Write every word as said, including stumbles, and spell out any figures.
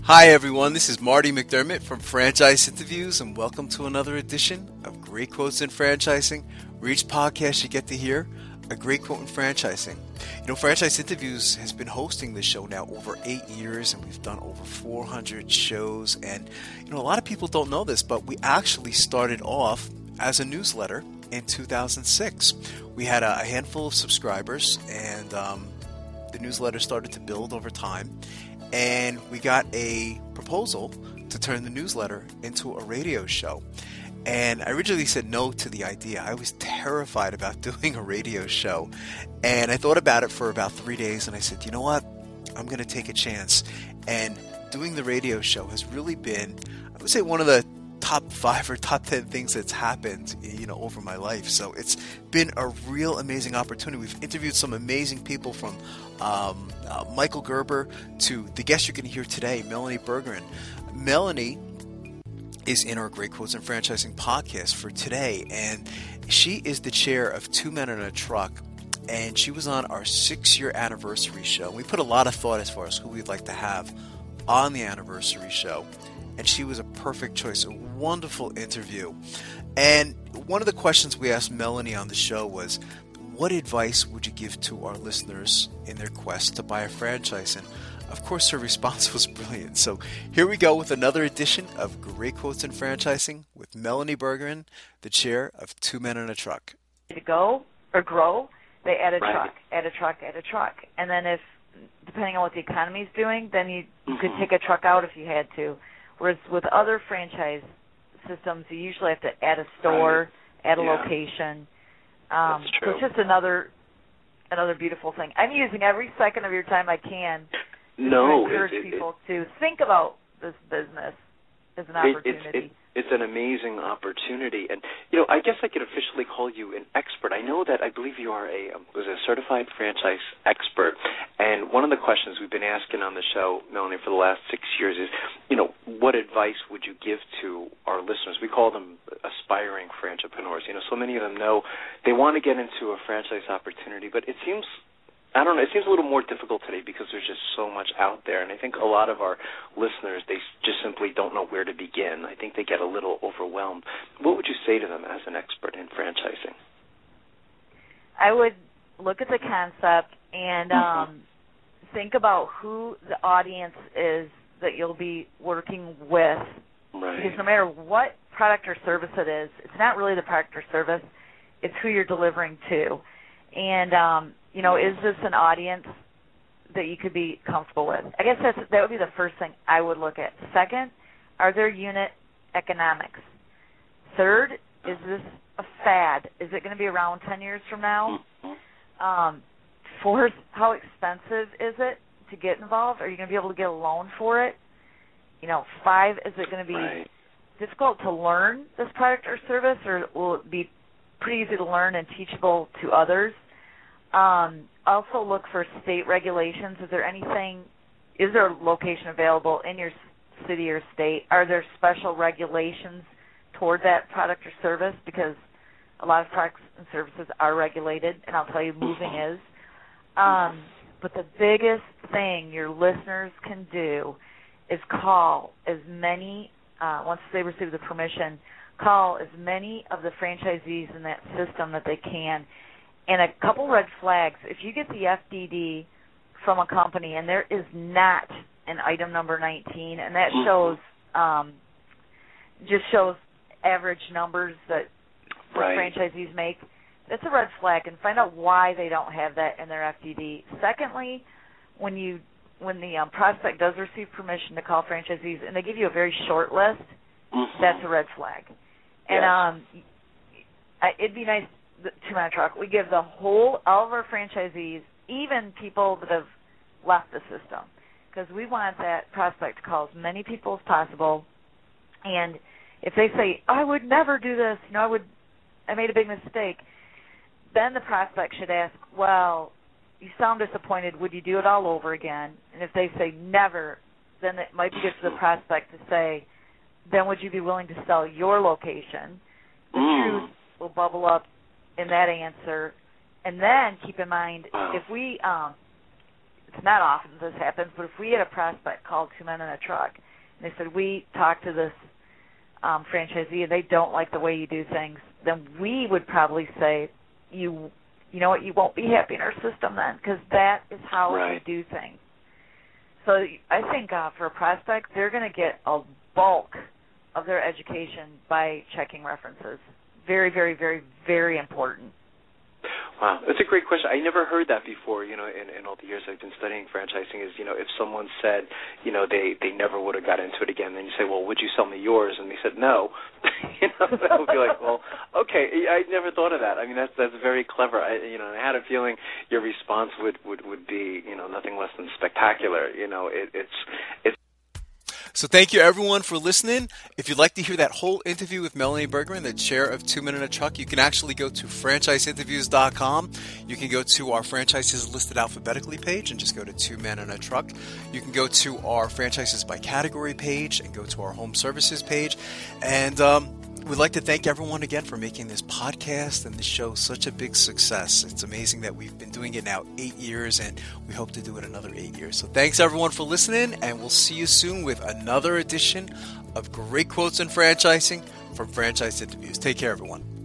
Hi everyone, this is Marty McDermott from Franchise Interviews, and welcome to another edition of Great Quotes in Franchising, where each podcast you get to hear a great quote in franchising. You know, Franchise Interviews has been hosting this show now over eight years, and we've done over four hundred shows. And, you know, a lot of people don't know this, but we actually started off as a newsletter in two thousand six. We had a handful of subscribers, and um, the newsletter started to build over time. And we got a proposal to turn the newsletter into a radio show. And I originally said no to the idea. I was terrified about doing a radio show. And I thought about it for about three days, and I said, you know what? I'm going to take a chance. And doing the radio show has really been, I would say, one of the top five or top ten things that's happened, you know, over my life. So it's been a real amazing opportunity. We've interviewed some amazing people, from um, uh, Michael Gerber to the guest you're going to hear today, Melanie Bergeron. Melanie is in our Great Quotes in Franchising podcast for today, and she is the chair of Two Men in a Truck, and she was on our six-year anniversary show. We put a lot of thought as far as who we'd like to have on the anniversary show, and she was a perfect choice, a wonderful interview. And one of the questions we asked Melanie on the show was, what advice would you give to our listeners in their quest to buy a franchise? And of course, her response was brilliant. So here we go with another edition of Great Quotes in Franchising with Melanie Bergeron, the chair of Two Men in a Truck. To go or grow, they add a Right. truck, add a truck, add a truck. And then if, depending on what the economy's doing, then you, you Mhm. could take a truck out if you had to. Whereas with other franchise systems, you usually have to add a store, add a Yeah. location. Um, That's so true. it's just another another beautiful thing. I'm using every second of your time I can No, to encourage it- it- people to think about this business as an It, opportunity. it's, it, it's an amazing opportunity, and you know, I guess I could officially call you an expert. I know that I believe you are a um, was a certified franchise expert, and one of the questions we've been asking on the show, Melanie, for the last six years is, you know, what advice would you give to our listeners? We call them aspiring franchipreneurs. You know, so many of them know they want to get into a franchise opportunity, but it seems, I don't know, it seems a little more difficult today because there's just so much out there. And I think a lot of our listeners, they just simply don't know where to begin. I think they get a little overwhelmed. What would you say to them as an expert in franchising? I would look at the concept and Mm-hmm. um, think about who the audience is that you'll be working with. Right. Because no matter what product or service it is, it's not really the product or service, it's who you're delivering to. And, um, you know, is this an audience that you could be comfortable with? I guess that's, that would be the first thing I would look at. Second, are there unit economics? Third, is this a fad? Is it going to be around ten years from now? Um, fourth, how expensive is it to get involved? Are you going to be able to get a loan for it? You know, five, is it going to be Right. difficult to learn this product or service, or will it be pretty easy to learn and teachable to others? Um, also look for state regulations. Is there anything, is there a location available in your city or state? Are there special regulations toward that product or service? Because a lot of products and services are regulated, and I'll tell you, moving is. Um, but the biggest thing your listeners can do is call as many, uh, once they receive the permission, call as many of the franchisees in that system that they can. And a couple red flags, if you get the F D D from a company and there is not an item number nineteen, and that shows, um, just shows average numbers that the Right. franchisees make, that's a red flag, and find out why they don't have that in their F D D. Secondly, when you when the um, prospect does receive permission to call franchisees and they give you a very short list, Mm-hmm. that's a red flag. And Yes. um, I, it'd be nice, the Two Man Truck, we give the whole, all of our franchisees, even people that have left the system, because we want that prospect to call as many people as possible. And if they say, I would never do this, you know, I would, I made a big mistake, then the prospect should ask, well, you sound disappointed, would you do it all over again? And if they say never, then it might be good for the prospect to say, then would you be willing to sell your location? The Mm. truth will bubble up in that answer. And then keep in mind, Wow. if we, um, it's not often this happens, but if we had a prospect called Two Men in a Truck, and they said, we talked to this um, franchisee and they don't like the way you do things, then we would probably say, you you know what, you won't be happy in our system then, because that is how right. we do things. So I think uh, for a prospect, they're going to get a bulk of their education by checking references. Very, very, very, very important. Wow, that's a great question. I never heard that before, you know, in, in all the years I've been studying franchising is, you know, if someone said, you know, they, they never would have got into it again, then you say, well, would you sell me yours? And they said, no. you know, that would be like, well, okay, I never thought of that. I mean, that's that's very clever. I, you know, I had a feeling your response would, would, would be, you know, nothing less than spectacular. You know, it, it's it's. So thank you, everyone, for listening. If you'd like to hear that whole interview with Melanie Bergman, the chair of Two Men in a Truck, you can actually go to franchise interviews dot com. You can go to our franchises listed alphabetically page and just go to Two Men in a Truck. You can go to our franchises by category page and go to our home services page. And um, we'd like to thank everyone again for making this podcast and this show such a big success. It's amazing that we've been doing it now eight years, and we hope to do it another eight years. So thanks, everyone, for listening, and we'll see you soon with another edition of Great Quotes in Franchising from Franchise Interviews. Take care, everyone.